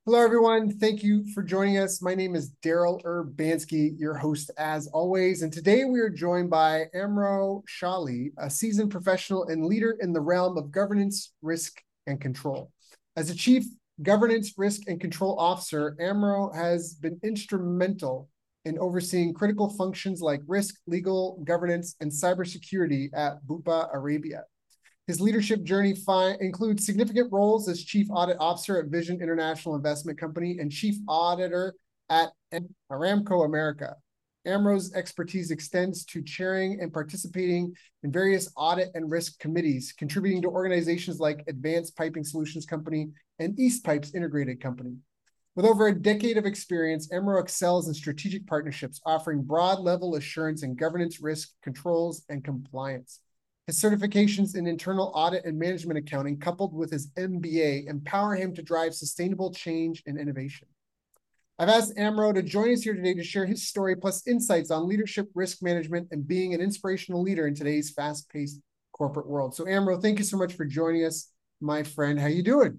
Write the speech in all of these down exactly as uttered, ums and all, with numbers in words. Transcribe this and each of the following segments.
Hello, everyone. Thank you for joining us. My name is Daryl Urbanski, your host as always. And today we are joined by Amro Shali, a seasoned professional and leader in the realm of governance, risk, and control. As a chief governance, risk, and control officer, Amro has been instrumental in overseeing critical functions like risk, legal, governance, and cybersecurity at Bupa Arabia. His leadership journey fi- includes significant roles as Chief Audit Officer at Vision International Investment Company and Chief Auditor at Aramco America. Amro's expertise extends to chairing and participating in various audit and risk committees, contributing to organizations like Advanced Piping Solutions Company and East Pipes Integrated Company. With over a decade of experience, Amro excels in strategic partnerships, offering broad-level assurance in governance, risk, controls, and compliance. His certifications in internal audit and management accounting, coupled with his M B A, empower him to drive sustainable change and innovation. I've asked Amro to join us here today to share his story plus insights on leadership, risk management, and being an inspirational leader in today's fast-paced corporate world. So Amro, thank you so much for joining us, my friend. How you doing?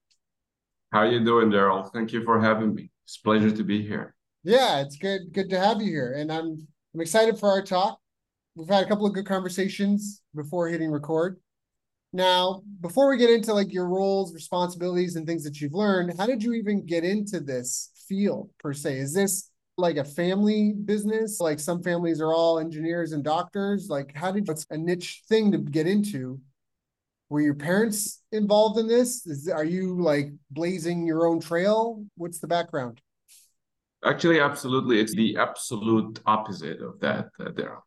How you doing, Daryl? Thank you for having me. It's a pleasure to be here. Yeah, it's good, good to have you here. And I'm I'm excited for our talk. We've had a couple of good conversations before hitting record. Now, before we get into like your roles, responsibilities, and things that you've learned, how did you even get into this field per se? Is this like a family business? Like some families are all engineers and doctors. Like how did you, it's a niche thing to get into? Were your parents involved in this? Is, are you like blazing your own trail? What's the background? Actually, absolutely. It's the absolute opposite of that, uh, Daryl.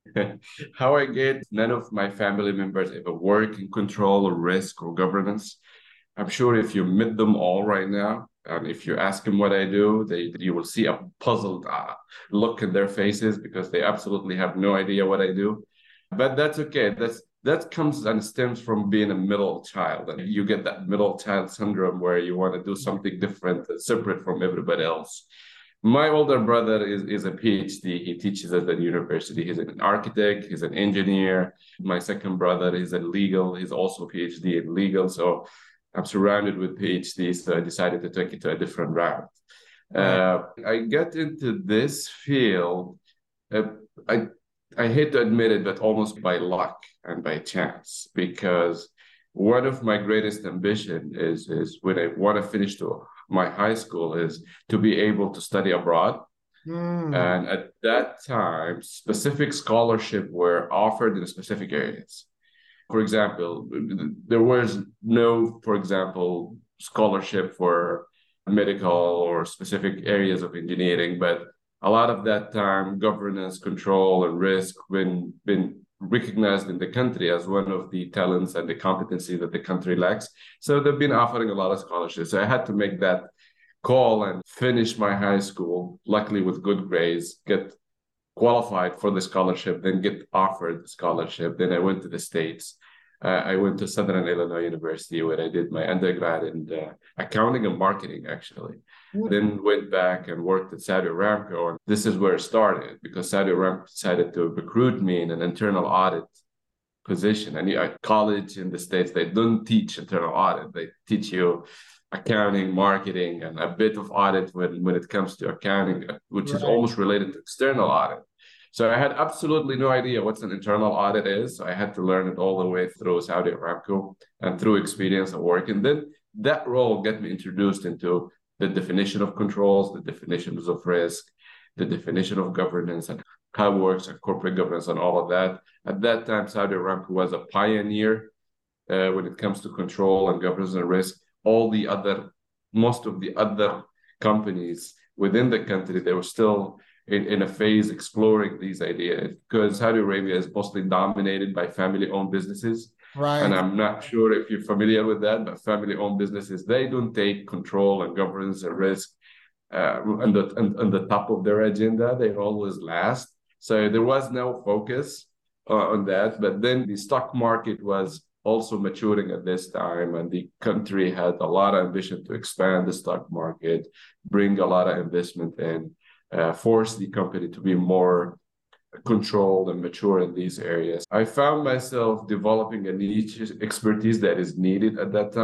How I get none of my family members ever work in control or risk or governance. I'm sure if you meet them all right now, and if you ask them what I do, they you will see a puzzled uh, look in their faces because they absolutely have no idea what I do. But that's okay. That's that comes and stems from being a middle child, and you get that middle child syndrome where you want to do something different, and separate from everybody else. My older brother is, is a PhD. He teaches at the university. He's an architect, he's an engineer. My second brother is in legal. He's also a PhD in legal. So I'm surrounded with PhDs. So I decided to take it to a different route. Right. Uh, I got into this field. Uh, I I hate to admit it, but almost by luck and by chance, because one of my greatest ambition is is when I want to finish to my high school is to be able to study abroad. Mm, And at that time, specific scholarship were offered in specific areas. For example, there was no, for example, scholarship for medical or specific areas of engineering, but a lot of that time, governance, control, and risk been been recognized in the country as one of the talents and the competency that the country lacks. So they've been offering a lot of scholarships. So I had to make that call and finish my high school, luckily with good grades, get qualified for the scholarship, then get offered the scholarship. Then I went to the States. Uh, I went to Southern Illinois University where I did my undergrad in uh, accounting and marketing, actually. Then went back and worked at Saudi Aramco. And this is where it started because Saudi Aramco decided to recruit me in an internal audit position. And at college in the States, they don't teach internal audit. They teach you accounting, marketing, and a bit of audit when, when it comes to accounting, which is right. almost related to external audit. So I had absolutely no idea what an internal audit is. So I had to learn it all the way through Saudi Aramco and through experience of work. And then that role got me introduced into the definition of controls, the definitions of risk, the definition of governance, and how it works and corporate governance and all of that. At that time, Saudi Aramco was a pioneer uh, when it comes to control and governance and risk. All the other, most of the other companies within the country, they were still in, in a phase exploring these ideas because Saudi Arabia is mostly dominated by family-owned businesses. And Right. I'm not sure if you're familiar with that, but family-owned businesses, they don't take control and governance and risk uh, on, the, on, on the top of their agenda. They always last. So there was no focus uh, on that. But then the stock market was also maturing at this time, and the country had a lot of ambition to expand the stock market, bring a lot of investment in, uh, force the company to be more controlled and mature in these areas. I found myself developing a niche expertise that is needed at that time.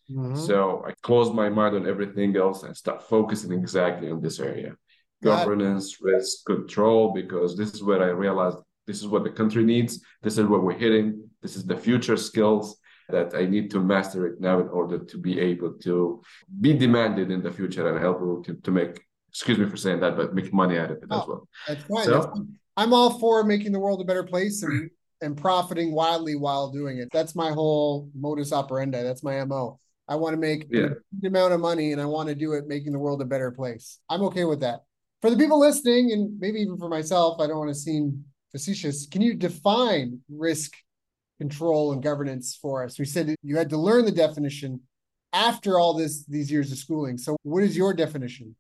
Mm-hmm. So I closed my mind on everything else and start focusing exactly on this area. Got it. Governance, risk, control, because this is where I realized this is what the country needs. This is what we're hitting. This is the future skills that I need to master it now in order to be able to be demanded in the future and help to, to make, excuse me for saying that, but make money out of it as Oh, well. that's fine. That's So, fine. I'm all for making the world a better place and and profiting wildly while doing it. That's my whole modus operandi. That's my M O. I want to make yeah. an amount of money and I want to do it making the world a better place. I'm okay with that. For the people listening, and maybe even for myself, I don't want to seem facetious. Can you define risk control and governance for us? We said you had to learn the definition after all this these years of schooling. So what is your definition?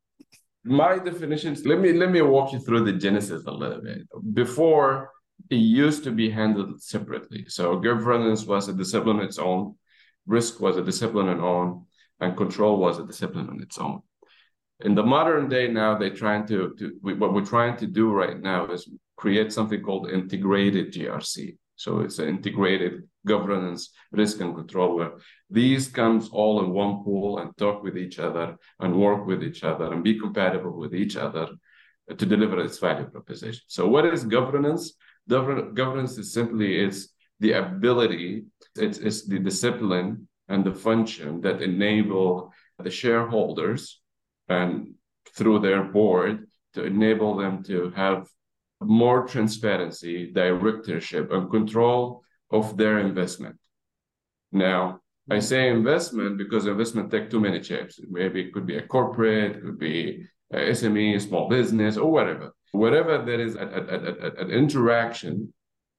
My definitions, let me let me walk you through the genesis a little bit. Before, it used to be handled separately. So governance was a discipline on its own, risk was a discipline on its own, and control was a discipline on its own. In the modern day now, they're trying to, to we, what we're trying to do right now is create something called integrated G R C. So it's an integrated governance, risk, and control where these comes all in one pool and talk with each other and work with each other and be compatible with each other to deliver its value proposition. So what is governance? Governance is simply it's the ability, it's, it's the discipline and the function that enable the shareholders and through their board to enable them to have more transparency, directorship, and control of their investment. Now, I say investment because investment takes too many shapes. Maybe it could be a corporate, it could be a S M E, small business, or whatever. Whatever there is an interaction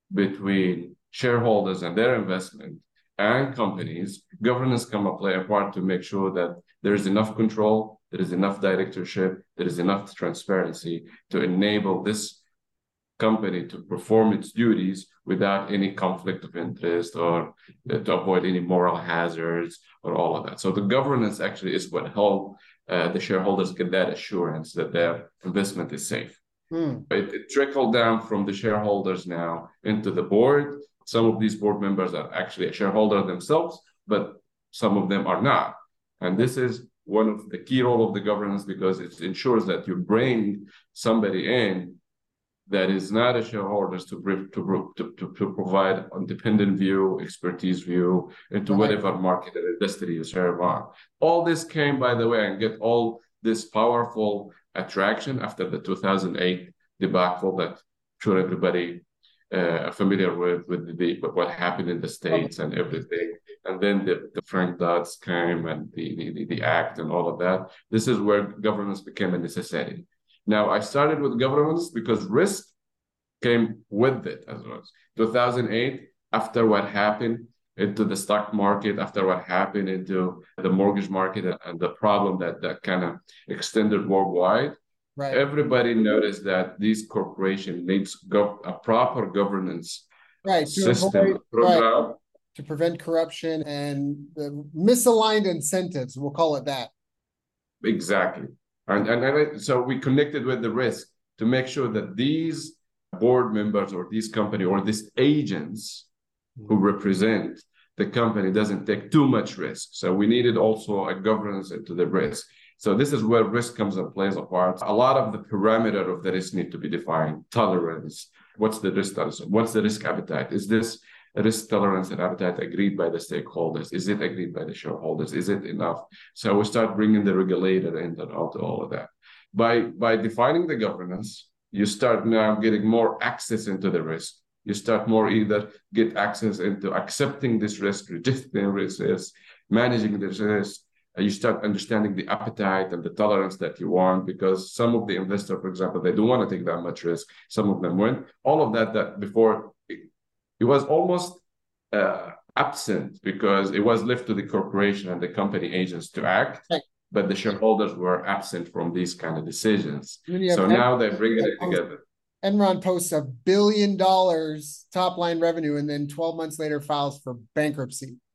between shareholders and their investment and companies, governance can play a part to make sure that there is enough control, there is enough directorship, there is enough transparency to enable this company to perform its duties without any conflict of interest or to avoid any moral hazards or all of that. So the governance actually is what help uh, the shareholders get that assurance that their investment is safe. Mm. It, it trickled down from the shareholders now into the board. Some of these board members are actually a shareholder themselves, but some of them are not. And this is one of the key role of the governance because it ensures that you bring somebody in that is not a shareholder to, to, to, to provide independent view, expertise view into right. whatever market and industry you serve on. All this came, by the way, and get all this powerful attraction after the two thousand eight debacle that I'm sure everybody uh, familiar with, with the, what happened in the States and everything. And then the, the Frank Dodds came and the, the, the act and all of that. This is where governance became a necessity. Now, I started with governance because risk came with it as well. two thousand eight, after what happened into the stock market, after what happened into the mortgage market and the problem that, that kind of extended worldwide, right. everybody noticed that this corporation needs go- a proper governance right. system avoid, program. Right. To prevent corruption and the misaligned incentives, we'll call it that. Exactly. And, and, and so we connected with the risk to make sure that these board members or these company or these agents who represent the company doesn't take too much risk. So we needed also a governance into the risk. So this is where risk comes and plays a part. A lot of the parameter of the risk need to be defined. Tolerance. What's the risk tolerance? What's the risk appetite? Is this risk tolerance and appetite agreed by the stakeholders? Is it agreed by the shareholders? Is it enough? So we start bringing the regulator in and out to all of that. By, by defining the governance, you start now getting more access into the risk. You start more either get access into accepting this risk, rejecting risks, managing this risk. You start understanding the appetite and the tolerance that you want because some of the investors, for example, they don't want to take that much risk. Some of them won't. All of that, that before, it, it was almost uh, absent because it was left to the corporation and the company agents to act. Right. But the shareholders were absent from these kind of decisions. So now they're bringing it together. Enron posts a billion dollars top line revenue and then twelve months later files for bankruptcy.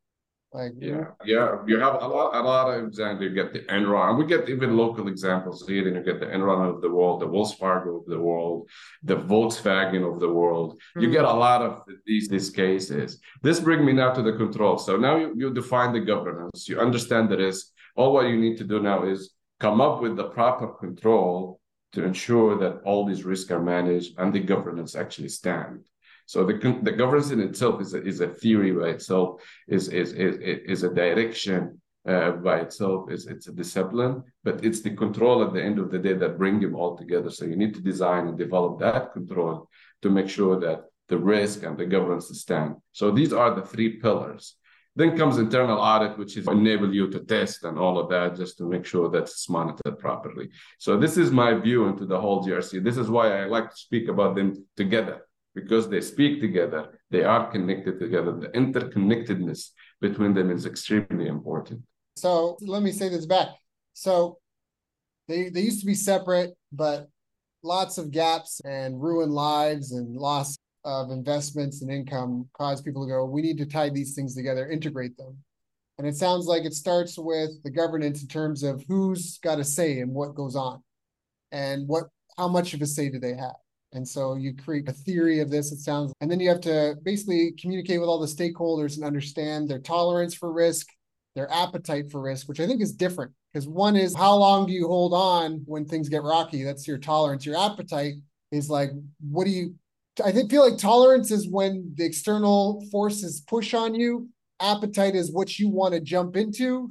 Like, Yeah, yeah, you have a lot, a lot of examples. You get the Enron, and we get even local examples here. And you get the Enron of the world, the Wells Fargo of the world, the Volkswagen of the world. You get a mm, lot of these these cases. This brings me now to the control. So now you, you define the governance. You understand the risk. All what you need to do now is come up with the proper control to ensure that all these risks are managed and the governance actually stand. So the the governance in itself is a, is a theory by itself, is is is is a direction uh, by itself, is it's a discipline, but it's the control at the end of the day that bring them all together. So you need to design and develop that control to make sure that the risk and the governance stand. So these are the three pillars. Then comes internal audit, which is enable you to test and all of that, just to make sure that it's monitored properly. So this is my view into the whole G R C. This is why I like to speak about them together, because they speak together, they are connected together. The interconnectedness between them is extremely important. so let me say this back. So they they used to be separate, but lots of gaps and ruined lives and loss of investments and income cause people to go, we need to tie these things together, integrate them. And it sounds like it starts with the governance in terms of who's got a say in what goes on and what how much of a say do they have. And so you create a theory of this, it sounds, and then you have to basically communicate with all the stakeholders and understand their tolerance for risk, their appetite for risk, which I think is different. Because one is how long do you hold on when things get rocky? That's your tolerance. Your appetite is like, what do you, I think feel like tolerance is when the external forces push on you. Appetite is what you want to jump into.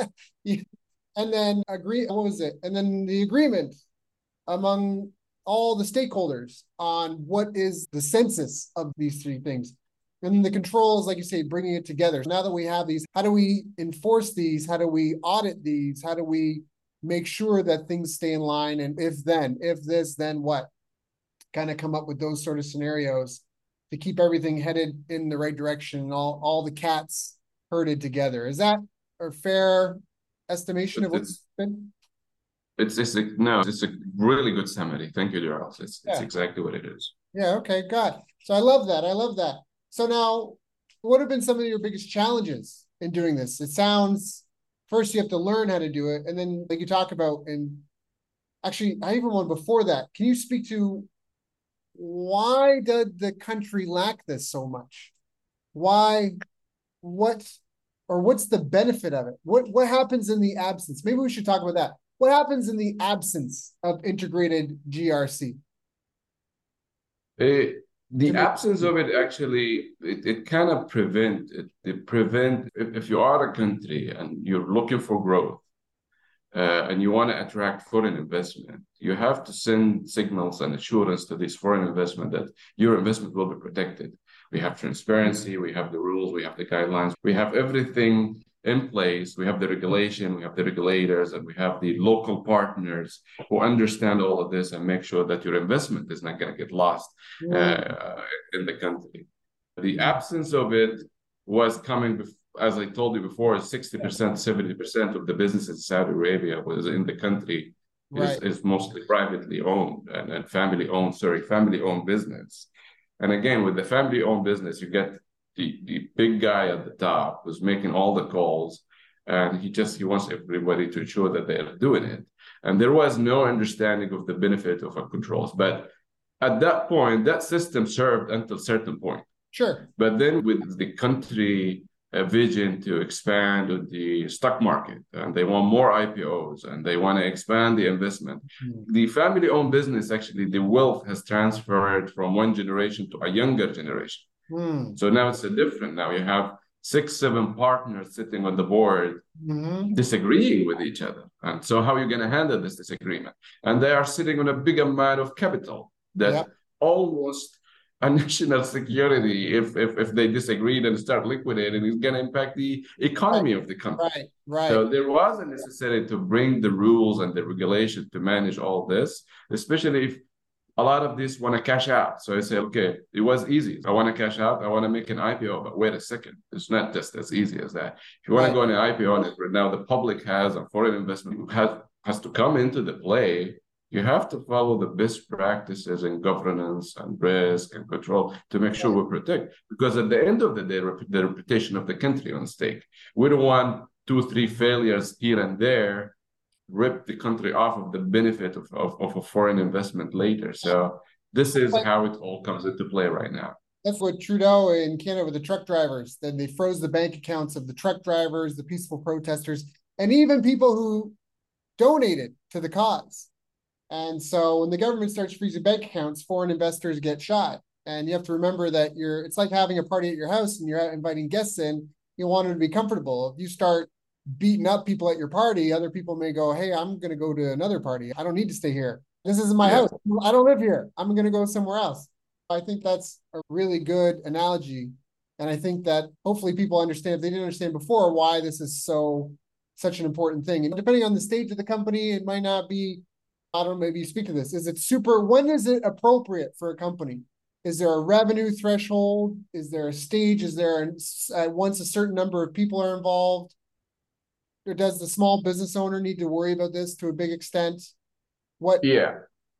And then agree, what was it? And then the agreement among all the stakeholders on what is the census of these three things. And then the controls, like you say, bringing it together. Now that we have these, how do we enforce these? How do we audit these? How do we make sure that things stay in line? And if then, if this, then what? Kind of come up with those sort of scenarios to keep everything headed in the right direction and all, all the cats herded together. Is that a fair estimation of what's been? It's, it's a, no, it's a really good summary. Thank you, Daryl. It's, it's Yeah. exactly what it is. Yeah, okay, God. So I love that. I love that. So now, what have been some of your biggest challenges in doing this? It sounds, first you have to learn how to do it, and then like you talk about, and actually, I even one before that. Can you speak to why did the country lack this so much? Why, what, or what's the benefit of it? What what happens in the absence? Maybe we should talk about that. What happens in the absence of integrated G R C? It, the Make, absence of it actually, it, it kind of prevent, it, it prevent, if, if you are a country and you're looking for growth, uh, and you want to attract foreign investment, you have to send signals and assurance to this foreign investment that your investment will be protected. We have transparency, we have the rules, we have the guidelines, we have everything in place. We have the regulation, we have the regulators, and we have the local partners who understand all of this and make sure that your investment is not going to get lost uh, in the country. The absence of it was coming, as I told you before, sixty percent, seventy percent of the business in Saudi Arabia was in the country is, right. is mostly privately owned and, and family owned, sorry, family owned business. And again, with the family owned business, you get the, the big guy at the top who's making all the calls, and he just he wants everybody to ensure that they are doing it. And there was no understanding of the benefit of our controls. But at that point, that system served until a certain point. Sure. But then with the country uh, vision to expand the stock market, and they want more I P Os, and they want to expand the investment. Mm-hmm. The family-owned business, actually, the wealth has transferred from one generation to a younger generation. Mm. So now it's a different. Now you have six, seven partners sitting on the board, mm-hmm. disagreeing with each other. And so how are you going to handle this disagreement? And they are sitting on a big amount of capital that yep. almost a national security, if, if if they disagreed and start liquidating, is going to impact the economy right. of the country. Right, right. So there was a necessity to bring the rules and the regulation to manage all this, especially if a lot of this want to cash out. So I say, okay, it was easy. I want to cash out. I want to make an I P O, but wait a second. It's not just as easy as that. If you want right. to go on an I P O, and right now the public has, a foreign investment has, has to come into the play You have to follow the best practices in governance and risk and control to make sure we protect. Because at the end of the day, the reputation of the country on stake. We don't want two, three failures here and there rip the country off of the benefit of, of, of a foreign investment later. So this is how it all comes into play right now. That's what Trudeau in Canada with the truck drivers. Then they froze the bank accounts of the truck drivers, the peaceful protesters, and even people who donated to the cause. And so when the government starts freezing bank accounts, foreign investors get shot. And you have to remember that you're, it's like having a party at your house and you're out inviting guests in, you want them to be comfortable. If you start beating up people at your party, other people may go, hey, I'm going to go to another party. I don't need to stay here. This isn't my yeah. house. I don't live here. I'm going to go somewhere else. I think that's a really good analogy. And I think that hopefully people understand, if they didn't understand before, why this is so, such an important thing. And depending on the stage of the company, it might not be, I don't know, maybe you speak to this. Is it super, when is it appropriate for a company? Is there a revenue threshold? Is there a stage? Is there, a, uh, once a certain number of people are involved? Or does the small business owner need to worry about this to a big extent? What? Yeah,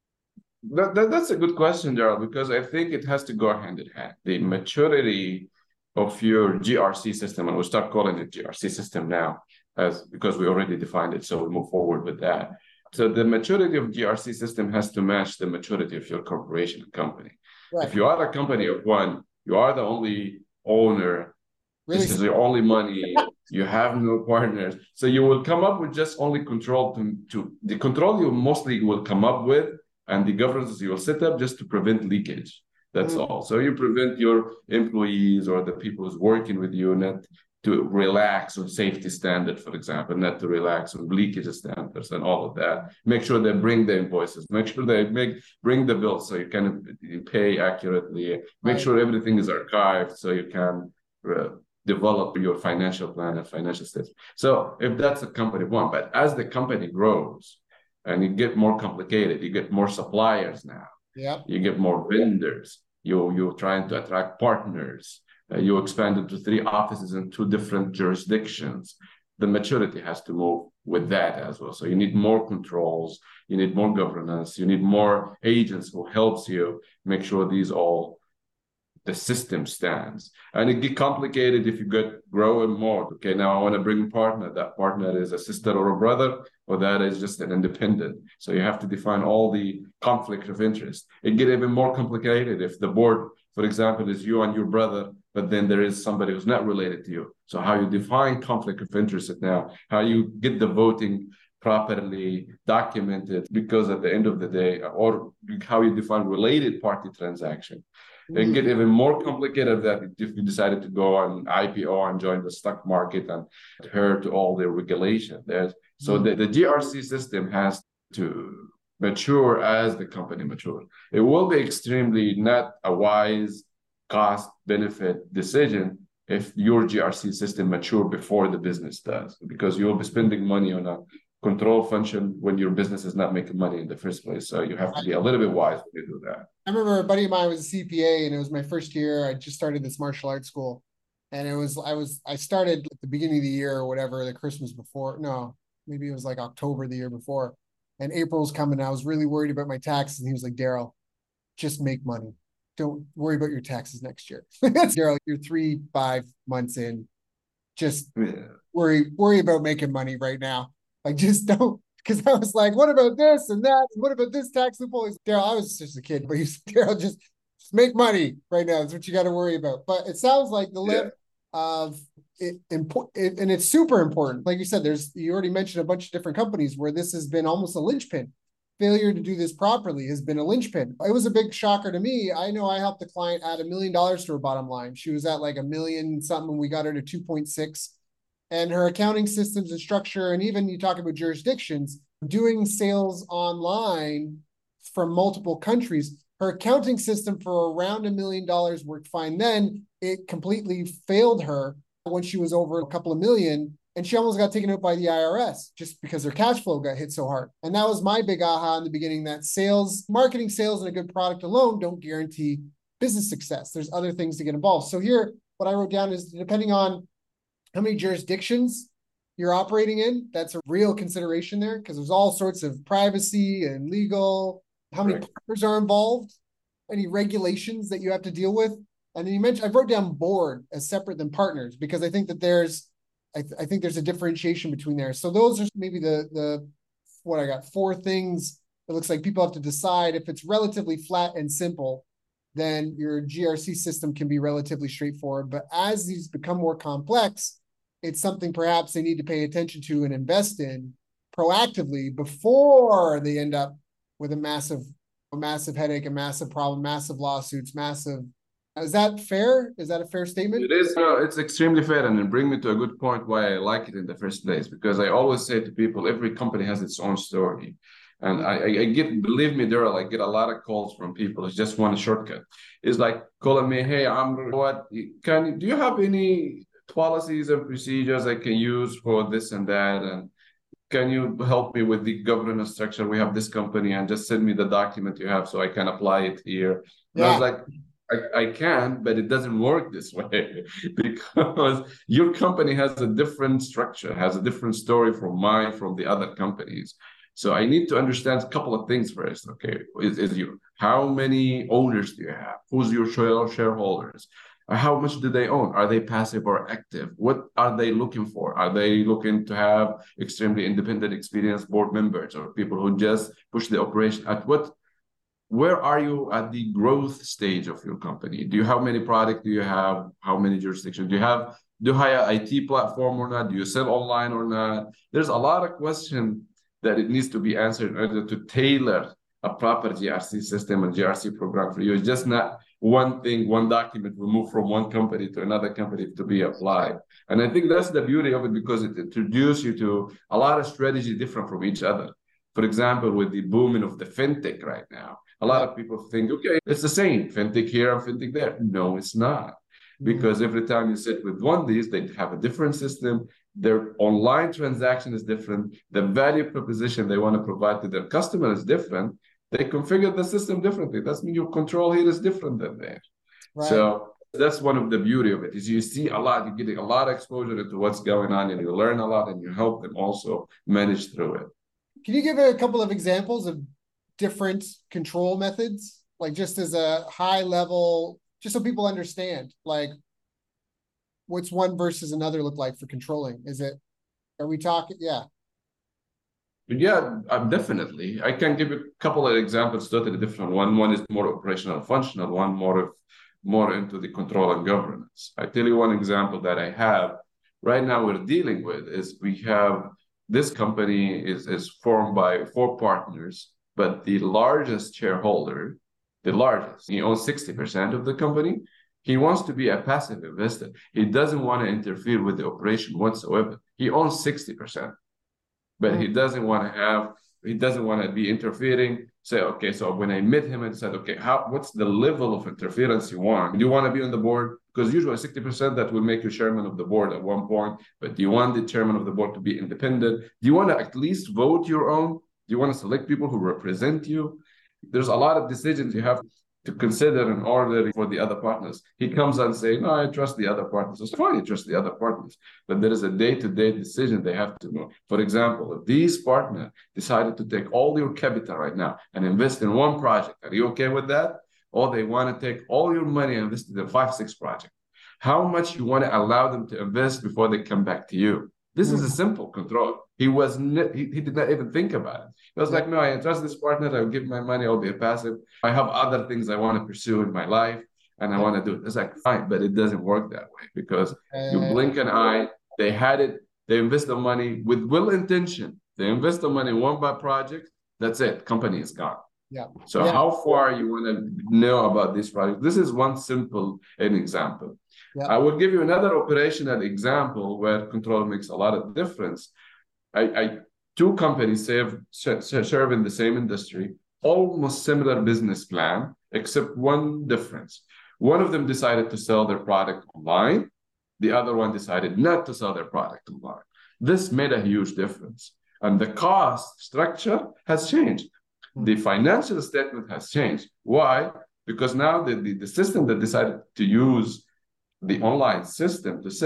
that, that, that's a good question, Gerald, because I think it has to go hand in hand. The maturity of your G R C system, and we'll start calling it G R C system now, as because we already defined it, so we move forward with that. So the maturity of G R C system has to match the maturity of your corporation and company. Right. If you are a company of one, you are the only owner, really? This is your only money, you have no partners. So you will come up with just only control to, to the control you mostly will come up with, and the governance you will set up just to prevent leakage. That's mm-hmm. all. So you prevent your employees or the people who's working with you not to relax on safety standards, for example, not to relax on leakage standards and all of that. Make sure they bring the invoices, make sure they make bring the bills so you can pay accurately, make right. sure everything is archived so you can uh, develop your financial plan and financial statements. So if that's a company one, but as the company grows and you get more complicated, you get more suppliers now, yeah, you get more vendors, you, you're trying to attract partners, uh, you expanded to three offices in two different jurisdictions. The maturity has to move with that as well. So you need more controls, you need more governance, you need more agents who helps you make sure these all the system stands. And it get complicated if you get growing more. Okay, now I want to bring a partner. That partner is a sister or a brother, or that is just an independent. So you have to define all the conflict of interest. It get even more complicated if the board, for example, is you and your brother, but then there is somebody who's not related to you. So how you define conflict of interest now, how you get the voting properly documented, because at the end of the day, or how you define related party transaction. It get even more complicated that if you decided to go on I P O and join the stock market and adhere to all the regulation there. So the, the G R C system has to mature as the company matures. It will be extremely not a wise cost benefit decision if your G R C system mature before the business does, because you'll be spending money on a control function when your business is not making money in the first place. So you have to be a little bit wise when you do that. I remember a buddy of mine was a C P A, and it was my first year. I just started this martial arts school, and it was I was I started at the beginning of the year or whatever, the Christmas before. No, maybe it was like October the year before, and April was coming. I was really worried about my taxes, and he was like, "Daryl, just make money. Don't worry about your taxes next year." Daryl, you're three five months in. Just yeah. worry worry about making money right now. Like, just don't, because I was like, what about this and that? And what about this tax loophole? Daryl, I was just a kid, but he's Daryl, just, just make money right now. That's what you got to worry about. But it sounds like the lift yeah. of it, it, and it's super important. Like you said, there's, you already mentioned a bunch of different companies where this has been almost a linchpin. Failure to do this properly has been a linchpin. It was a big shocker to me. I know I helped a client add a million dollars to her bottom line. She was at like a million something. We got her to two point six. And her accounting systems and structure, and even you talk about jurisdictions, doing sales online from multiple countries, her accounting system for around a million dollars worked fine. Then it completely failed her when she was over a couple of million, and she almost got taken out by the I R S just because her cash flow got hit so hard. And that was my big aha in the beginning, that sales, marketing, sales, and a good product alone don't guarantee business success. There's other things to get involved. So here, what I wrote down is depending on how many jurisdictions you're operating in, that's a real consideration there because there's all sorts of privacy and legal, how many Right. partners are involved, any regulations that you have to deal with. And then you mentioned, I wrote down board as separate than partners because I think that there's, I, th- I think there's a differentiation between there. So those are maybe the, the, what I got, four things. It looks like people have to decide. If it's relatively flat and simple, then your G R C system can be relatively straightforward. But as these become more complex, it's something perhaps they need to pay attention to and invest in proactively before they end up with a massive, a massive headache, a massive problem, massive lawsuits, massive. Is that fair? Is that a fair statement? It is, uh, it's extremely fair, and it bring me to a good point why I like it in the first place, because I always say to people, every company has its own story. And I, I get, believe me, Daryl, I get a lot of calls from people who just want a shortcut. It's like calling me, hey, I'm what, can, do you have any policies and procedures I can use for this and that? And can you help me with the governance structure? We have this company, and just send me the document you have so I can apply it here. And I was Yeah. like, I, I can, but it doesn't work this way because your company has a different structure, has a different story from mine, from the other companies. So I need to understand a couple of things first. Okay, is, is you how many owners do you have? Who's your share, shareholders? How much do they own? Are they passive or active? What are they looking for? Are they looking to have extremely independent, experienced board members or people who just push the operation? At what, where are you at the growth stage of your company? Do you, how many products do you have? How many jurisdictions do you have? Do you have an I T platform or not? Do you sell online or not? There's a lot of questions that it needs to be answered in order to tailor a proper G R C system and G R C program for you. It's just not one thing, one document will move from one company to another company to be applied. And I think that's the beauty of it, because it introduces you to a lot of strategy different from each other. For example, with the booming of the fintech right now, a lot of people think, okay, it's the same, fintech here and fintech there. No, it's not. Because every time you sit with one of these, they have a different system. Their online transaction is different. The value proposition they want to provide to their customer is different. They configure the system differently. That means your control here is different than theirs. Right. So that's one of the beauty of it, is you see a lot, you're getting a lot of exposure into what's going on, and you learn a lot, and you help them also manage through it. Can you give a couple of examples of different control methods? Like just as a high level, just so people understand, like what's one versus another look like for controlling? Is it, are we talking? Yeah. Yeah, um, definitely. I can give you a couple of examples, totally different. One, one is more operational and functional, one more of more into the control and governance. I tell you one example that I have right now we're dealing with is we have this company is, is formed by four partners, but the largest shareholder, the largest, he owns sixty percent of the company. He wants to be a passive investor. He doesn't want to interfere with the operation whatsoever. He owns sixty percent. But he doesn't want to have, he doesn't want to be interfering. Say, okay, so when I met him and said, okay, how, what's the level of interference you want? Do you want to be on the board? Because usually sixty percent that will make you chairman of the board at one point. But do you want the chairman of the board to be independent? Do you want to at least vote your own? Do you want to select people who represent you? There's a lot of decisions you have to consider in order for the other partners. He comes and say, no, I trust the other partners. It's fine, you trust the other partners, but there is a day-to-day decision they have to know. For example, if these partners decided to take all your capital right now and invest in one project, are you okay with that? Or they want to take all your money and invest in five, six projects. How much you want to allow them to invest before they come back to you? This mm-hmm. is a simple control. He was ne- he, he did not even think about it. He was yeah. like, no, I trust this partner. I'll give my money. I'll be a passive. I have other things I want to pursue in my life, and I yeah. want to do it. It's like, fine, but it doesn't work that way, because uh, you blink an eye. They had it. They invest the money with will intention. They invest the money in one by project. That's it. Company is gone. Yeah. So yeah. how far you want to know about this project? This is one simple an example. Yeah. I will give you another operational example where control makes a lot of difference. I, I two companies serve, serve in the same industry, almost similar business plan, except one difference. One of them decided to sell their product online. The other one decided not to sell their product online. This made a huge difference. And the cost structure has changed. The financial statement has changed. Why? Because now the, the, the system that decided to use the online system to sell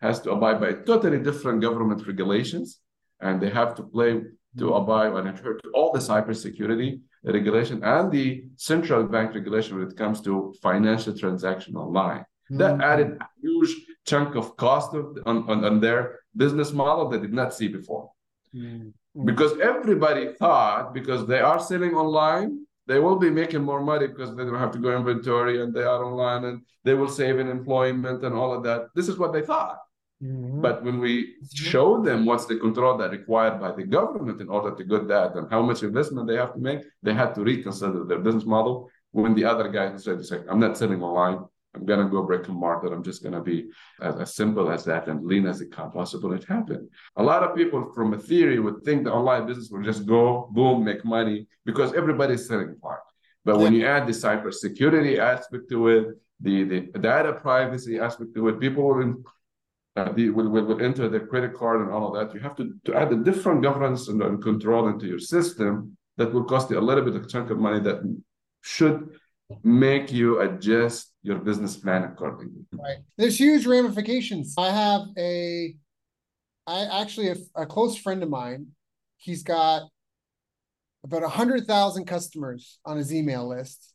has to abide by totally different government regulations, and they have to play to abide and adhere to all the cybersecurity regulation and the central bank regulation when it comes to financial transaction online. That Mm-hmm. added a huge chunk of cost of, on, on, on their business model they did not see before. Mm-hmm. Because everybody thought because they are selling online, they will be making more money because they don't have to go inventory and they are online and they will save in employment and all of that. This is what they thought. Mm-hmm. But when we showed them what's the control that required by the government in order to get that and how much investment they have to make, they had to reconsider their business model. When the other guy said, I'm not selling online, I'm going to go brick and mortar. I'm just going to be as, as simple as that and lean as it can possible. It happened. A lot of people from a theory would think the online business will just go, boom, make money because everybody's selling online. But Yeah. when you add the cybersecurity aspect to it, the, the data privacy aspect to it, people will, in, uh, the, will, will, will enter their credit card and all of that. You have to, to add a different governance and, and control into your system that will cost you a little bit of a chunk of money that should make you adjust your business plan accordingly. Right. There's huge ramifications. I have a, I actually, a, a close friend of mine, he's got about a hundred thousand customers on his email list.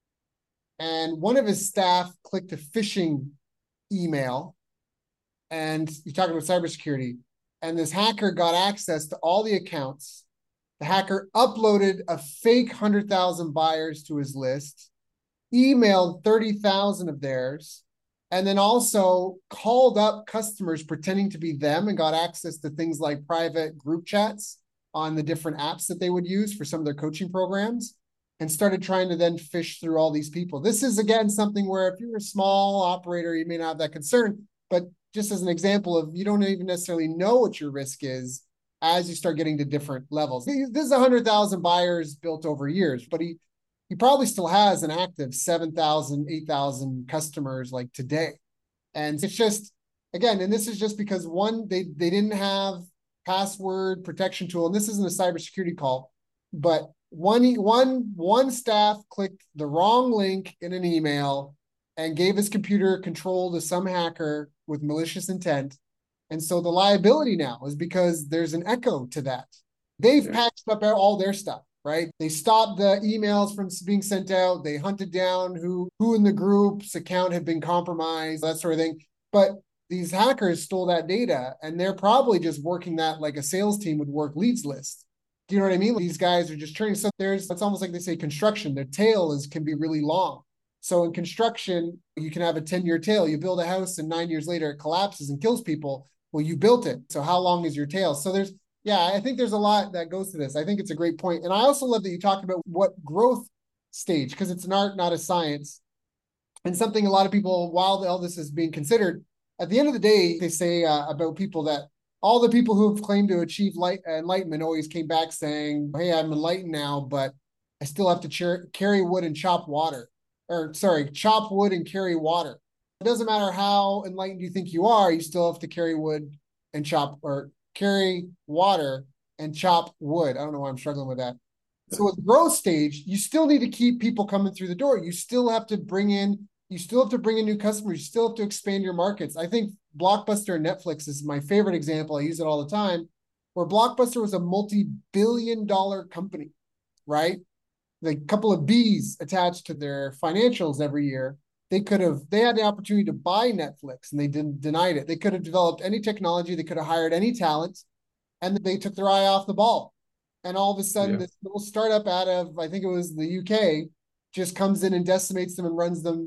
And one of his staff clicked a phishing email, and you're talking about cybersecurity, and this hacker got access to all the accounts. The hacker uploaded a fake one hundred thousand buyers to his list, emailed thirty thousand of theirs, and then also called up customers pretending to be them and got access to things like private group chats on the different apps that they would use for some of their coaching programs, and started trying to then fish through all these people. This is, again, something where if you're a small operator, you may not have that concern, but just as an example of you don't even necessarily know what your risk is as you start getting to different levels. This is one hundred thousand buyers built over years, but he he probably still has an active seven thousand, eight thousand customers like today. And it's just, again, and this is just because one, they, they didn't have password protection tool, and this isn't a cybersecurity call, but one, one, one staff clicked the wrong link in an email and gave his computer control to some hacker with malicious intent. And so the liability now is because there's an echo to that. They've Yeah. patched up all their stuff, right? They stopped the emails from being sent out. They hunted down who, who in the group's account had been compromised, that sort of thing. But these hackers stole that data, and they're probably just working that like a sales team would work leads list. Do you know what I mean? These guys are just turning. So there's, it's almost like they say construction. Their tail is can be really long. So in construction, you can have a ten-year tail. You build a house and nine years later it collapses and kills people. Well, you built it. So how long is your tail? So there's, yeah, I think there's a lot that goes to this. I think it's a great point. And I also love that you talked about what growth stage, because it's an art, not a science. And something a lot of people, while all this is being considered, at the end of the day, they say uh, about people that all the people who have claimed to achieve light, enlightenment always came back saying, hey, I'm enlightened now, but I still have to ch- carry wood and chop water. Or sorry, chop wood and carry water. It doesn't matter how enlightened you think you are, you still have to carry wood and chop, or carry water and chop wood. I don't know why I'm struggling with that. So with growth stage, you still need to keep people coming through the door. You still have to bring in, you still have to bring in new customers. You still have to expand your markets. I think Blockbuster and Netflix is my favorite example. I use it all the time, where Blockbuster was a multi-billion dollar company, right? The couple of B's attached to their financials every year. They could have, they had the opportunity to buy Netflix and they didn't denied it. They could have developed any technology. They could have hired any talent, and they took their eye off the ball. And all of a sudden, yeah. this little startup out of, I think it was the U K, just comes in and decimates them and runs them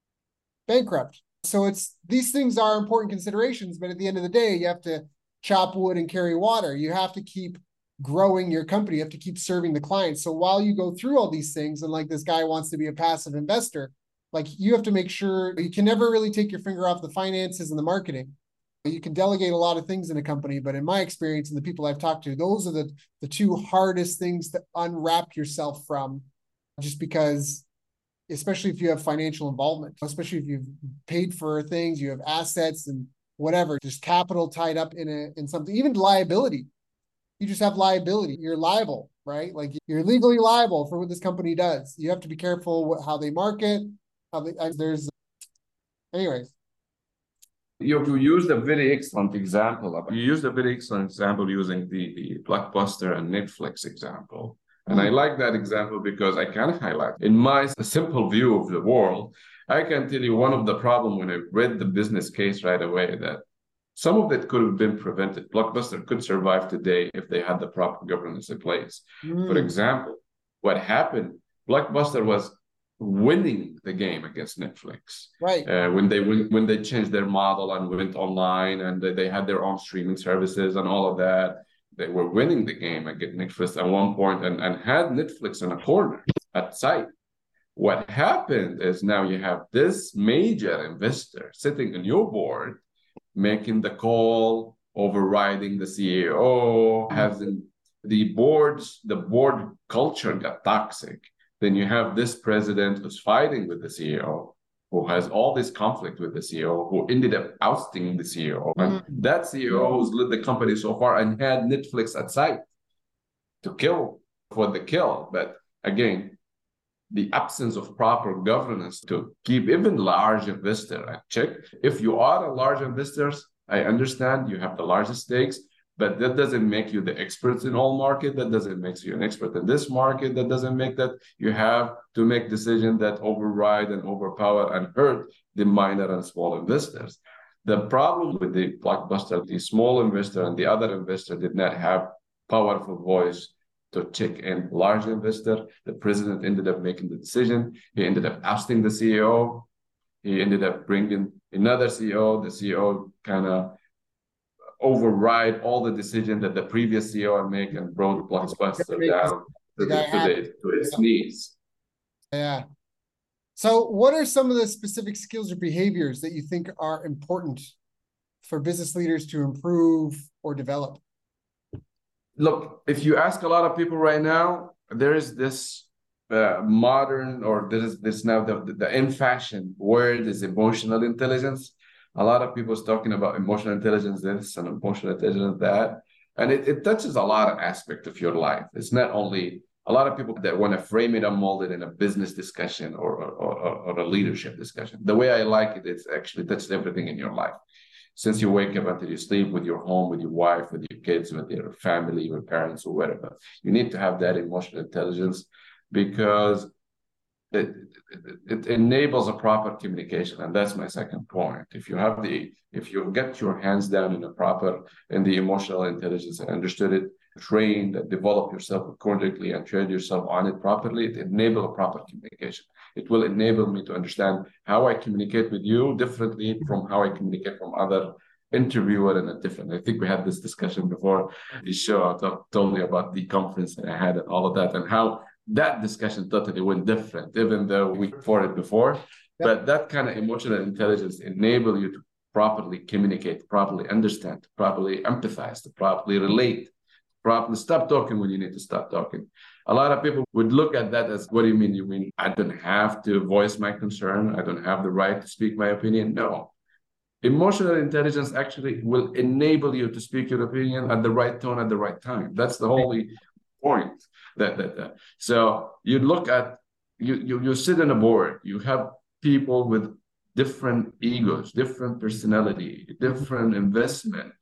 bankrupt. So it's, these things are important considerations, but at the end of the day, you have to chop wood and carry water. You have to keep growing your company. You have to keep serving the clients. So while you go through all these things, and like this guy wants to be a passive investor, like you have to make sure you can never really take your finger off the finances and the marketing. You can delegate a lot of things in a company, but in my experience and the people I've talked to, those are the, the two hardest things to unwrap yourself from, just because, especially if you have financial involvement, especially if you've paid for things, you have assets and whatever, just capital tied up in a, in something, even liability. You just have liability. You're liable, right? Like you're legally liable for what this company does. You have to be careful what, how they market, how they, there's, anyways. You, you used a very excellent example. Of, you used a very excellent example using the, the Blockbuster and Netflix example. And I Mm. like that example because I can highlight in my simple view of the world, I can tell you one of the problem when I read the business case right away that some of it could have been prevented. Blockbuster could survive today if they had the proper governance in place. For Mm. example, what happened, Blockbuster was winning the game against Netflix. Right. Uh, when they when they changed their model and went online and they, they had their own streaming services and all of that, they were winning the game against Netflix at one point and, and had Netflix in a corner at sight. What happened is now you have this major investor sitting on your board, making the call, overriding the C E O, having the boards, the board culture got toxic. Then you have this president who's fighting with the C E O, who has all this conflict with the C E O, who ended up ousting the C E O. And Mm. that C E O who's led the company so far and had Netflix at sight to kill for the kill. But again, the absence of proper governance to keep even large investor at check. If you are a large investor, I understand you have the largest stakes, but that doesn't make you the experts in all market. That doesn't make you an expert in this market. That doesn't make that you have to make decisions that override and overpower and hurt the minor and small investors. The problem with the Blockbuster, the small investor and the other investor did not have powerful voice to check in large investor. The president ended up making the decision. He ended up ousting the C E O. He ended up bringing another C E O. The C E O kind of override all the decisions that the previous C E O made and brought Blockbuster down to, the, to, the, to its knees. Yeah. So what are some of the specific skills or behaviors that you think are important for business leaders to improve or develop? Look, if you ask a lot of people right now, there is this uh, modern, or there is this now, the, the, the in fashion word is emotional intelligence. A lot of people is talking about emotional intelligence this and emotional intelligence that. And it, it touches a lot of aspects of your life. It's not only a lot of people that want to frame it and mold it in a business discussion or, or, or, or a leadership discussion. The way I like it, it's actually touches everything in your life. Since you wake up until you sleep, with your home, with your wife, with your kids, with your family, your parents, or whatever. You need to have that emotional intelligence because it, it, it enables a proper communication. And that's my second point. If you have the, if you get your hands down in a proper, in the emotional intelligence and understood it, trained and develop yourself accordingly and train yourself on it properly, it enables a proper communication. It will enable me to understand how I communicate with you differently from how I communicate from other interviewer and a different. I think we had this discussion before the show. I talk, told you about the conference that I had and all of that and how that discussion totally went different, even though we fought it before. Yep. But that kind of emotional intelligence enable you to properly communicate, properly understand, to properly empathize, to properly relate, properly stop talking when you need to stop talking. A lot of people would look at that as, what do you mean? You mean I don't have to voice my concern? I don't have the right to speak my opinion? No. Emotional intelligence actually will enable you to speak your opinion at the right tone at the right time. That's the whole point. That, that, that. So you look at, you, you, you sit on a board, you have people with different egos, different personality, different investment,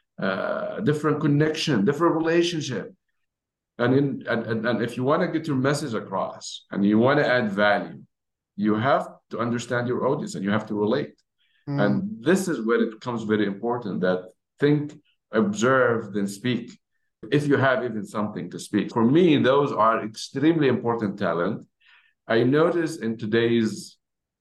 uh, different connection, different relationship. And, in, and, and, and if you want to get your message across and you want to add value, you have to understand your audience and you have to relate. Mm. And this is where it becomes very important that think, observe, then speak. If you have even something to speak. For me, those are extremely important talent. I notice in today's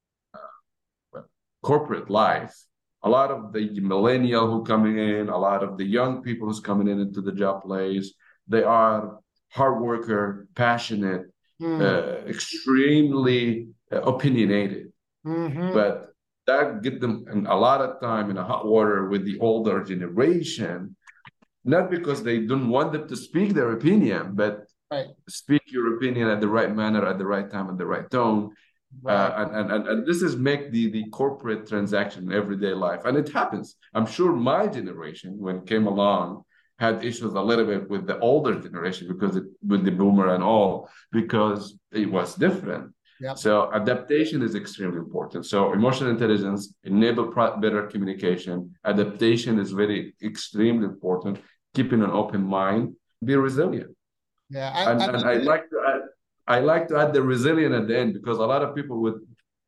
uh, corporate life, a lot of the millennial who coming in, a lot of the young people who's coming in into the job place, they are hard worker, passionate, mm. uh, extremely uh, opinionated. Mm-hmm. But that get them in a lot of time in a hot water with the older generation, not because they don't want them to speak their opinion, but right. Speak your opinion at the right manner, at the right time, at the right tone. Right. Uh, and, and, and this is make the, the corporate transaction everyday life. And it happens. I'm sure my generation, when it came along, had issues a little bit with the older generation because it, with the boomer and all, because it was different. Yep. So adaptation is extremely important. So emotional intelligence enable better communication. Adaptation is very extremely important. Keeping an open mind, be resilient. Yeah. I, And I, and I like to add, I like to add the resilient at the end, because a lot of people would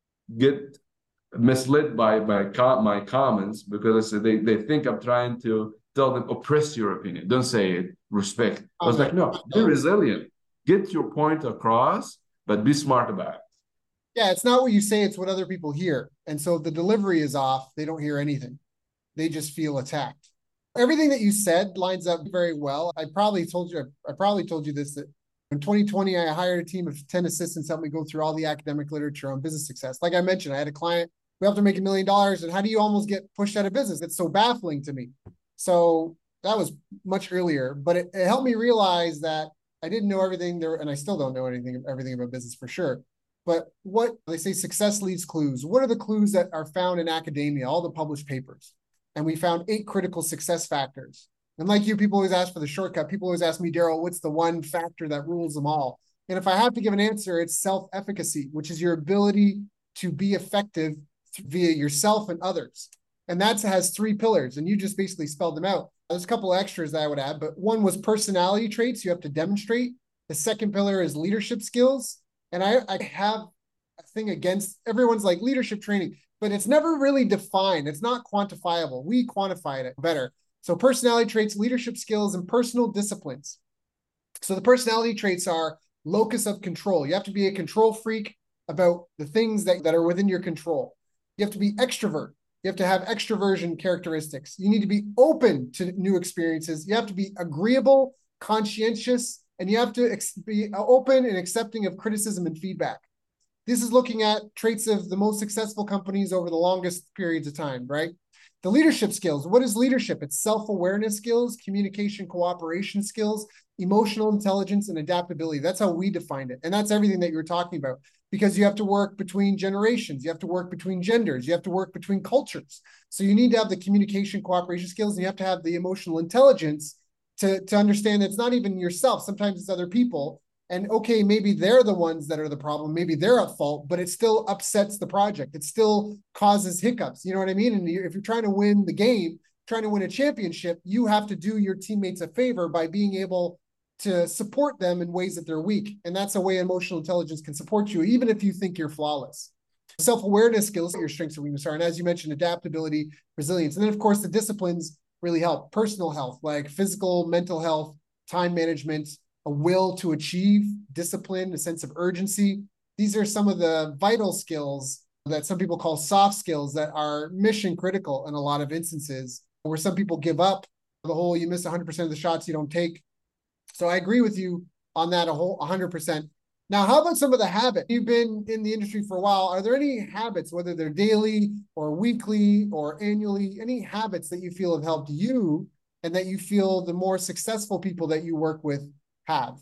get misled by by my comments, because they, they think I'm trying to tell them oppress your opinion. Don't say it, respect. I oh, was no, like, no, be no. resilient. Get your point across, but be smart about it. Yeah, it's not what you say, it's what other people hear. And so if the delivery is off, they don't hear anything. They just feel attacked. Everything that you said lines up very well. I probably told you, I probably told you this, that in twenty twenty, I hired a team of ten assistants to help me go through all the academic literature on business success. Like I mentioned, I had a client, we have to make a million dollars. And how do you almost get pushed out of business? It's so baffling to me. So that was much earlier, but it, it helped me realize that I didn't know everything there, and I still don't know anything, everything about business for sure. But what they say, success leaves clues. What are the clues that are found in academia, all the published papers? And we found eight critical success factors. And like you, people always ask for the shortcut. People always ask me, Daryl, what's the one factor that rules them all? And if I have to give an answer, it's self-efficacy, which is your ability to be effective via yourself and others. And that has three pillars, and you just basically spelled them out. There's a couple of extras that I would add, but one was personality traits you have to demonstrate. The second pillar is leadership skills. And I, I have a thing against, everyone's like leadership training, but it's never really defined. It's not quantifiable. We quantified it better. So personality traits, leadership skills, and personal disciplines. So the personality traits are locus of control. You have to be a control freak about the things that, that are within your control. You have to be extrovert. You have to have extroversion characteristics. You need to be open to new experiences. You have to be agreeable, conscientious, and you have to ex- be open and accepting of criticism and feedback. This is looking at traits of the most successful companies over the longest periods of time, right? The leadership skills. What is leadership? It's self-awareness skills, communication, cooperation skills, emotional intelligence, and adaptability. That's how we defined it. And that's everything that you were talking about, because you have to work between generations. You have to work between genders. You have to work between cultures. So you need to have the communication, cooperation skills, and you have to have the emotional intelligence to, to understand that it's not even yourself. Sometimes it's other people. And okay, maybe they're the ones that are the problem. Maybe they're at fault, but it still upsets the project. It still causes hiccups. You know what I mean? And if you're trying to win the game, trying to win a championship, you have to do your teammates a favor by being able to support them in ways that they're weak. And that's a way emotional intelligence can support you, even if you think you're flawless. Self-awareness skills, your strengths and weaknesses are. And as you mentioned, adaptability, resilience. And then, of course, the disciplines really help. Personal health, like physical, mental health, time management, a will to achieve, discipline, a sense of urgency. These are some of the vital skills that some people call soft skills that are mission critical in a lot of instances, where some people give up the whole, you miss one hundred percent of the shots you don't take. So I agree with you on that a whole one hundred percent. Now, how about some of the habits? You've been in the industry for a while. Are there any habits, whether they're daily or weekly or annually, any habits that you feel have helped you and that you feel the more successful people that you work with have?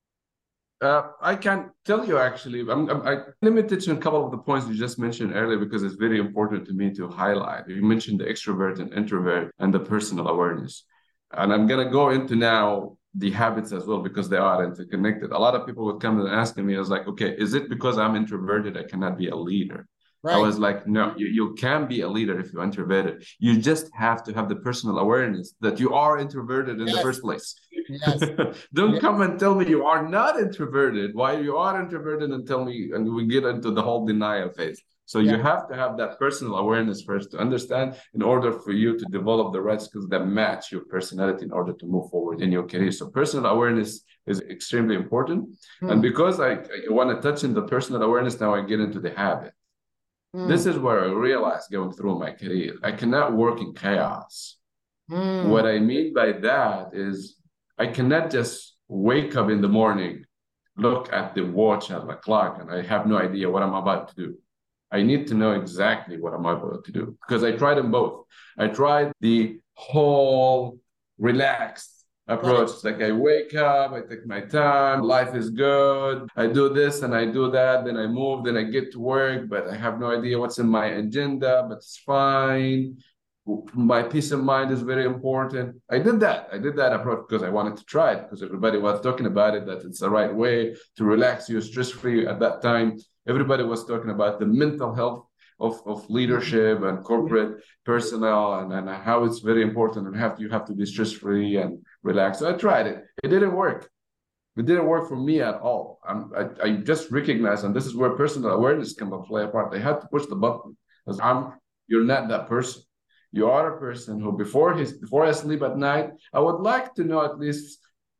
Uh, I can tell you actually, I'm, I'm I limited to a couple of the points you just mentioned earlier, because it's very important to me to highlight. You mentioned the extrovert and introvert and the personal awareness. And I'm going to go into now the habits as well, because they are interconnected. A lot of people would come and ask me, I was like, okay, is it because I'm introverted I cannot be a leader? Right. I was like, no, you, you can be a leader if you're introverted. You just have to have the personal awareness that you are introverted in yes. the first place. Yes. Don't yes. come and tell me you are not introverted. Why you are introverted and tell me, and we get into the whole denial phase. So yeah. you have to have that personal awareness first to understand, in order for you to develop the right skills that match your personality in order to move forward in your career. So personal awareness is extremely important. Hmm. And because I, I want to touch on the personal awareness, now I get into the habit. Hmm. This is where I realized going through my career, I cannot work in chaos. Hmm. What I mean by that is I cannot just wake up in the morning, look at the watch at the clock, and I have no idea what I'm about to do. I need to know exactly what I'm about to do, because I tried them both. I tried the whole relaxed approach. It's like I wake up, I take my time, life is good. I do this and I do that, then I move, then I get to work, but I have no idea what's in my agenda, but it's fine. My peace of mind is very important. I did that. I did that approach because I wanted to try it, because everybody was talking about it, that it's the right way to relax you stress-free at that time. Everybody was talking about the mental health of, of leadership and corporate personnel, and, and how it's very important and have you have to be stress-free and relaxed. So I tried it. It didn't work. It didn't work for me at all. I'm, I, I just recognized, and this is where personal awareness can play a part. I had to push the button because I'm, you're not that person. You are a person who, before his, before I sleep at night, I would like to know at least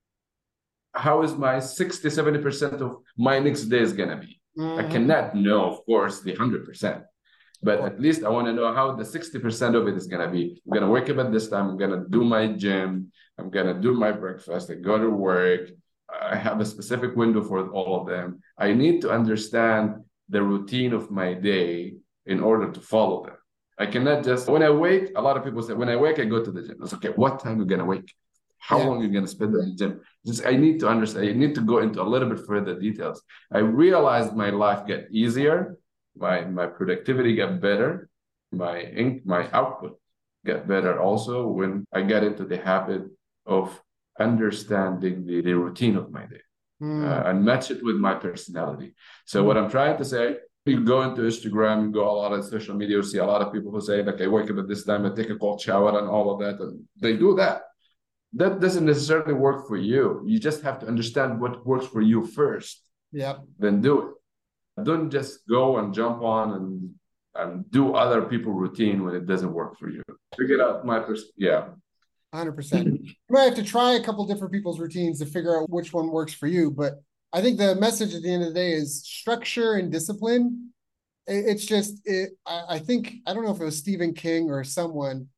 how is my sixty, seventy percent of my next day is going to be. Mm-hmm. I cannot know, of course, the one hundred percent. But at least I want to know how the sixty percent of it is going to be. I'm going to wake up at this time. I'm going to do my gym. I'm going to do my breakfast. I go to work. I have a specific window for all of them. I need to understand the routine of my day in order to follow them. I cannot just, when I wake, a lot of people say, when I wake, I go to the gym. It's okay, what time are you going to wake? How yeah. long are you going to spend in the gym? Just, I need to understand, I need to go into a little bit further details. I realized my life get easier, my, my productivity get better, my ink, my output get better also when I get into the habit of understanding the, the routine of my day mm. uh, and match it with my personality. So mm. what I'm trying to say, you go into Instagram, you go a lot of social media, you see a lot of people who say, like, I wake up at this time, I take a cold shower and all of that. And they do that. That doesn't necessarily work for you. You just have to understand what works for you first. Yeah. Then do it. Don't just go and jump on and, and do other people's routine when it doesn't work for you. Figure out my person. Yeah. one hundred percent. You might have to try a couple different people's routines to figure out which one works for you. But I think the message at the end of the day is structure and discipline. It's just, it, I, I think, I don't know if it was Stephen King or someone,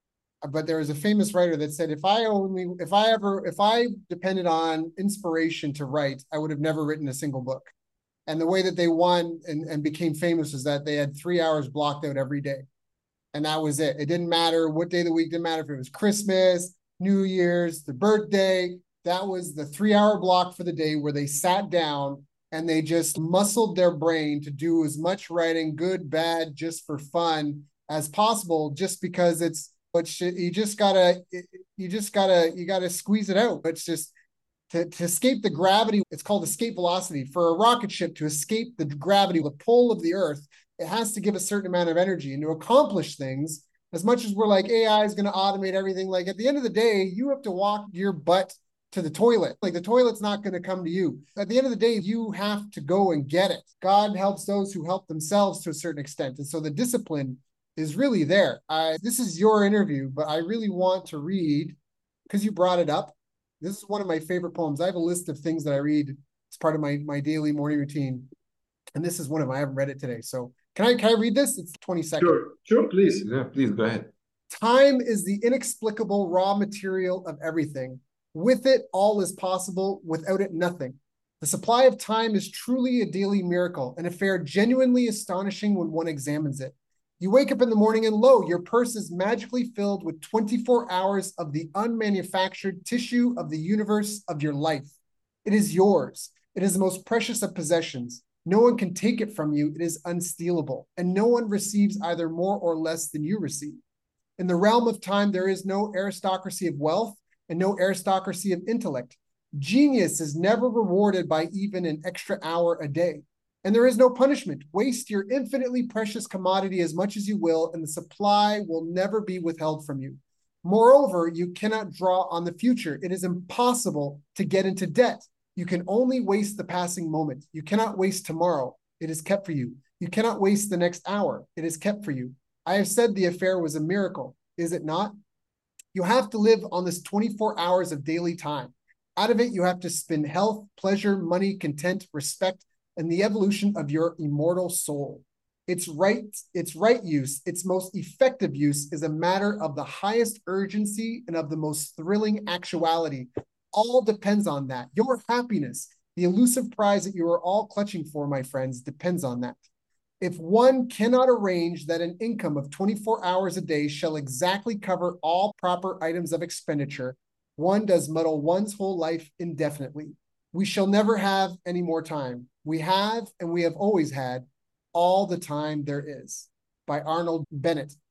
but there was a famous writer that said, if I only, if I ever, if I depended on inspiration to write, I would have never written a single book. And the way that they won and, and became famous was that they had three hours blocked out every day. And that was it. It didn't matter what day of the week, didn't matter if it was Christmas, New Year's, the birthday. That was the three-hour block for the day where they sat down and they just muscled their brain to do as much writing, good, bad, just for fun as possible, just because it's, but you just gotta, you just gotta, you gotta squeeze it out. It's just, to, to escape the gravity, it's called escape velocity. For a rocket ship to escape the gravity, the pull of the Earth, it has to give a certain amount of energy. And to accomplish things, as much as we're like, A I is going to automate everything, like at the end of the day, you have to walk your butt to the toilet. Like the toilet's not going to come to you. At the end of the day, you have to go and get it. God helps those who help themselves to a certain extent. And so the discipline is really there. I, this is your interview, but I really want to read, because you brought it up. This is one of my favorite poems. I have a list of things that I read as part of my, my daily morning routine. And this is one of them. I haven't read it today. So can I, can I read this? It's twenty seconds. Sure, sure, please. Yeah, please go ahead. Time is the inexplicable raw material of everything. With it, all is possible. Without it, nothing. The supply of time is truly a daily miracle, an affair genuinely astonishing when one examines it. You wake up in the morning and lo, your purse is magically filled with twenty-four hours of the unmanufactured tissue of the universe of your life. It is yours. It is the most precious of possessions. No one can take it from you. It is unstealable, and no one receives either more or less than you receive. In the realm of time, there is no aristocracy of wealth and no aristocracy of intellect. Genius is never rewarded by even an extra hour a day. And there is no punishment. Waste your infinitely precious commodity as much as you will, and the supply will never be withheld from you. Moreover, you cannot draw on the future. It is impossible to get into debt. You can only waste the passing moment. You cannot waste tomorrow. It is kept for you. You cannot waste the next hour. It is kept for you. I have said the affair was a miracle. Is it not? You have to live on this twenty-four hours of daily time. Out of it, you have to spend health, pleasure, money, content, respect, and the evolution of your immortal soul. Its right, its right use, its most effective use is a matter of the highest urgency and of the most thrilling actuality. All depends on that. Your happiness, the elusive prize that you are all clutching for, my friends, depends on that. If one cannot arrange that an income of twenty-four hours a day shall exactly cover all proper items of expenditure, one does muddle one's whole life indefinitely. We shall never have any more time. We have, and we have always had, all the time there is. By Arnold Bennett.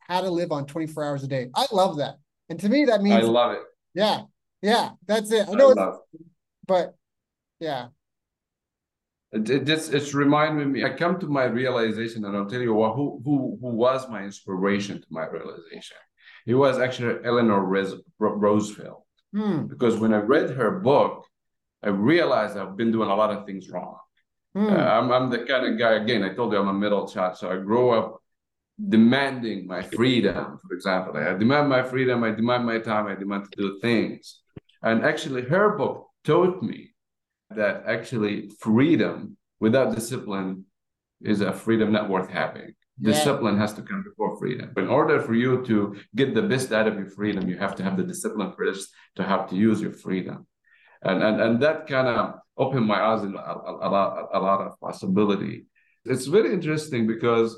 how to live on twenty-four hours a day. I love that. And to me, that I means, love it. yeah, yeah, that's it. I I know it's, love it. but yeah. It, it just it's reminding me. I come to my realization, and I'll tell you what, who who who was my inspiration to my realization. It was actually Eleanor Rez- Roosevelt, Hmm. because when I read her book, I realized I've been doing a lot of things wrong. Uh, Hmm. I'm I'm the kind of guy. Again, I told you I'm a middle child, so I grew up demanding my freedom. For example, I demand my freedom. I demand my time. I demand to do things. And actually, her book taught me that actually freedom without discipline is a freedom not worth having. Yeah. Discipline has to come before freedom. In order for you to get the best out of your freedom, you have to have the discipline first to have to use your freedom. And and, and that kind of opened my eyes in a, a, a lot a lot of possibility. It's very interesting because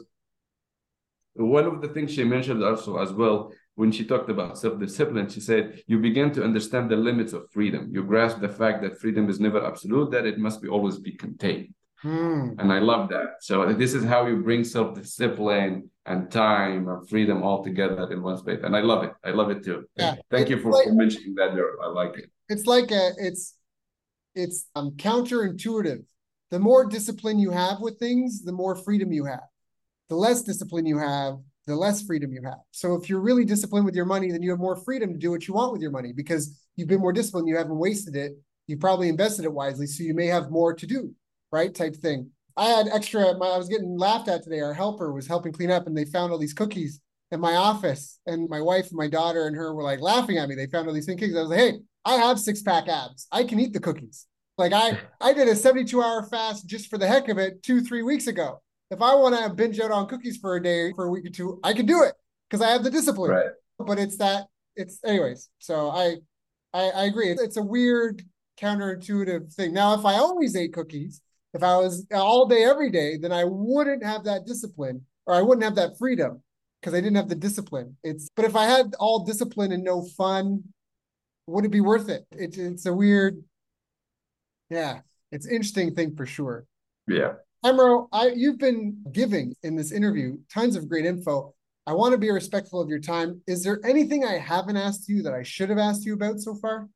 one of the things she mentioned also as well, when she talked about self-discipline, she said, you begin to understand the limits of freedom. You grasp the fact that freedom is never absolute, that it must be always be contained. Hmm. And I love that. So this is how you bring self-discipline and time and freedom all together in one space. And I love it. I love it too. Yeah. Thank It's you for, like, for mentioning that, Daryl. I like it. it's like a, it's, it's um, counterintuitive. The more discipline you have with things, the more freedom you have. The less discipline you have, the less freedom you have. So if you're really disciplined with your money, then you have more freedom to do what you want with your money because you've been more disciplined. You haven't wasted it. You probably invested it wisely. So you may have more to do, right? Type thing. I had extra, my, I was getting laughed at today. Our helper was helping clean up and they found all these cookies in my office. And my wife and my daughter and her were like laughing at me. They found all these thin cookies. I was like, hey, I have six pack abs. I can eat the cookies. Like I, I did a seventy-two hour fast just for the heck of it two, three weeks ago. If I want to binge out on cookies for a day, for a week or two, I can do it because I have the discipline. Right. But it's that, it's anyways. So I, I, I agree. It's, it's a weird counterintuitive thing. Now, if I always ate cookies, if I was all day, every day, then I wouldn't have that discipline or I wouldn't have that freedom because I didn't have the discipline. It's, but if I had all discipline and no fun, would it be worth it? it it's a weird, yeah, it's an interesting thing for sure. Yeah. Emro, I you've been giving in this interview tons of great info. I want to be respectful of your time. Is there anything I haven't asked you that I should have asked you about so far?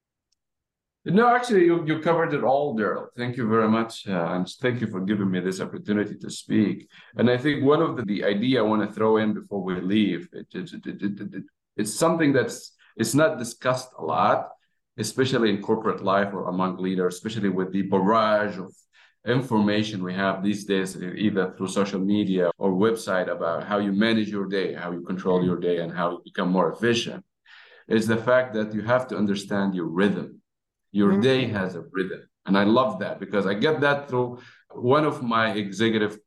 No, actually, you, you covered it all, Daryl. Thank you very much. Uh, and thank you for giving me this opportunity to speak. And I think one of the, the idea I want to throw in before we leave, it, it, it, it, it, it's something that's it's not discussed a lot, especially in corporate life or among leaders, especially with the barrage of information we have these days, either through social media or website about how you manage your day, how you control your day, and how you become more efficient, is the fact that you have to understand your rhythm. Your day has a rhythm. And I love that because I get that through one of my executive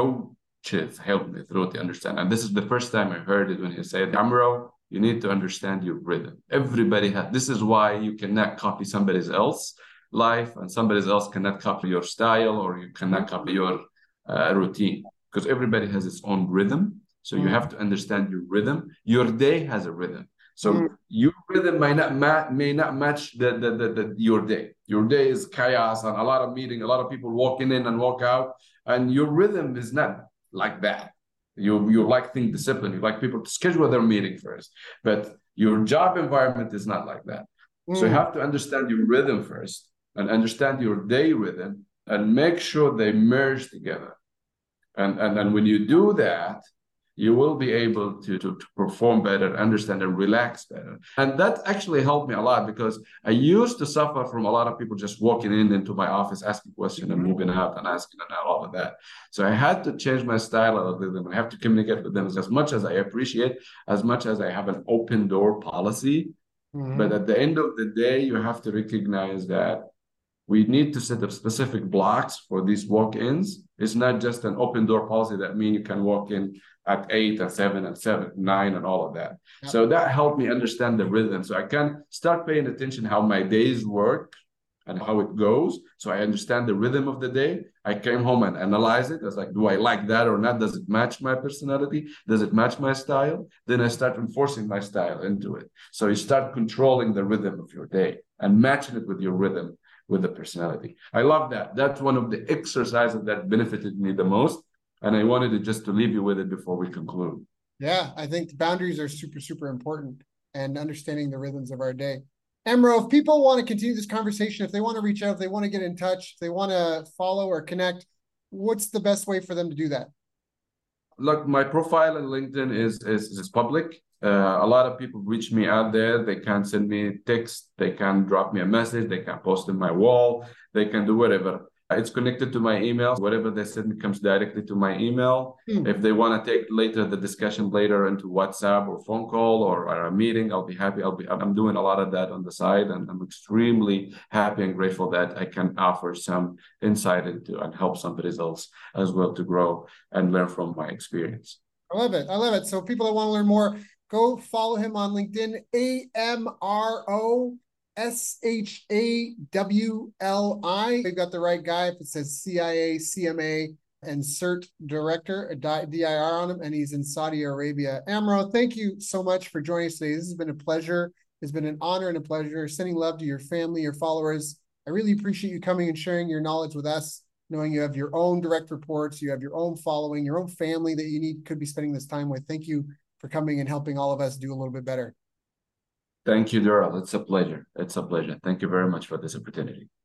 coaches helped me through to understand. And this is the first time I heard it when he said, Amro, you need to understand your rhythm. Everybody has, this is why you cannot copy somebody else's life and somebody else cannot copy your style or you cannot copy your uh, routine because everybody has its own rhythm. So you have to understand your rhythm. Your day has a rhythm. So mm. your rhythm may not ma- may not match the, the, the, the your day. Your day is chaos and a lot of meeting, a lot of people walking in and walk out, and your rhythm is not like that. You you like things discipline. You like people to schedule their meeting first, but your job environment is not like that. Mm. So you have to understand your rhythm first and understand your day rhythm and make sure they merge together. And and and when you do that, you will be able to, to, to perform better, understand and relax better. And that actually helped me a lot because I used to suffer from a lot of people just walking in into my office, asking questions and moving out and asking and all of that. So I had to change my style a little bit. I have to communicate with them as much as I appreciate, as much as I have an open door policy. Mm-hmm. But at the end of the day, you have to recognize that we need to set up specific blocks for these walk-ins. It's not just an open door policy that means you can walk in at eight and seven and seven, nine and all of that. Yep. So that helped me understand the rhythm. So I can start paying attention how my days work and how it goes. So I understand the rhythm of the day. I came home and analyzed it. I was like, do I like that or not? Does it match my personality? Does it match my style? Then I start enforcing my style into it. So you start controlling the rhythm of your day and matching it with your rhythm, with the personality. I love that. That's one of the exercises that benefited me the most. And I wanted to just to leave you with it before we conclude. Yeah, I think boundaries are super, super important and understanding the rhythms of our day. Emro, if people want to continue this conversation, if they want to reach out, if they want to get in touch, if they want to follow or connect, what's the best way for them to do that? Look, my profile on LinkedIn is is, is public. Uh, a lot of people reach me out there. They can send me text. They can drop me a message. They can post in my wall. They can do whatever. It's connected to my email. Whatever they send me comes directly to my email. Hmm. If they want to take later the discussion later into WhatsApp or phone call or, or a meeting, I'll be happy. I'll be. I'm doing a lot of that on the side, and I'm extremely happy and grateful that I can offer some insight into and help somebody else as well to grow and learn from my experience. I love it. I love it. So people that want to learn more, go follow him on LinkedIn, A M R O S H A W L I. We've got the right guy. If it says C I A, C M A, and CERT Director, D I R on him, and he's in Saudi Arabia. Amro, thank you so much for joining us today. This has been a pleasure. It's been an honor and a pleasure. Sending love to your family, your followers. I really appreciate you coming and sharing your knowledge with us, knowing you have your own direct reports, you have your own following, your own family that you need could be spending this time with. Thank you for coming and helping all of us do a little bit better. Thank you, Daryl. It's a pleasure. It's a pleasure. Thank you very much for this opportunity.